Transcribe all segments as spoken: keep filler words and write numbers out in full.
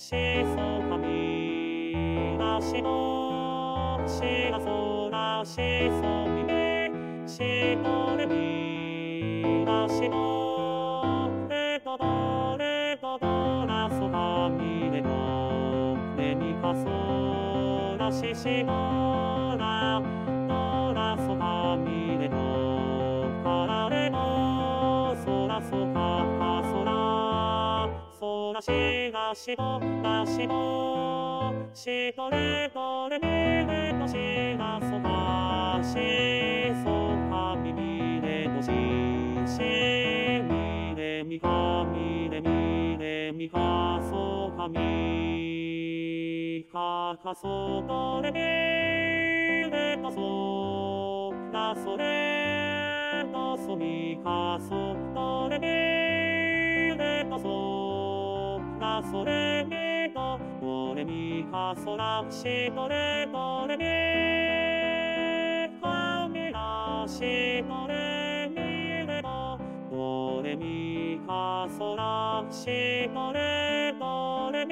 しそかみなしのしらそらしそみみしどれみなしのレドドレドドラソファミレドレミファソラシシドラドラソファミレドファラレドソラソファファソラソラシラシドラシドシドレドレミレドシラソファシソファミミレドシシミレミファミレミレミファソファミファファソドレミレドソラソレドソミファソドレミレドソラソレミドドレミファソラシドレドレミファミラシドレミレドドレミファソラシドレドレミ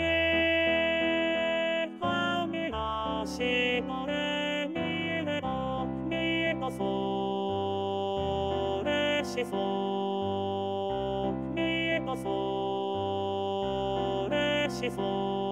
ファミラシドレミレドミドソレシソミドソレシソ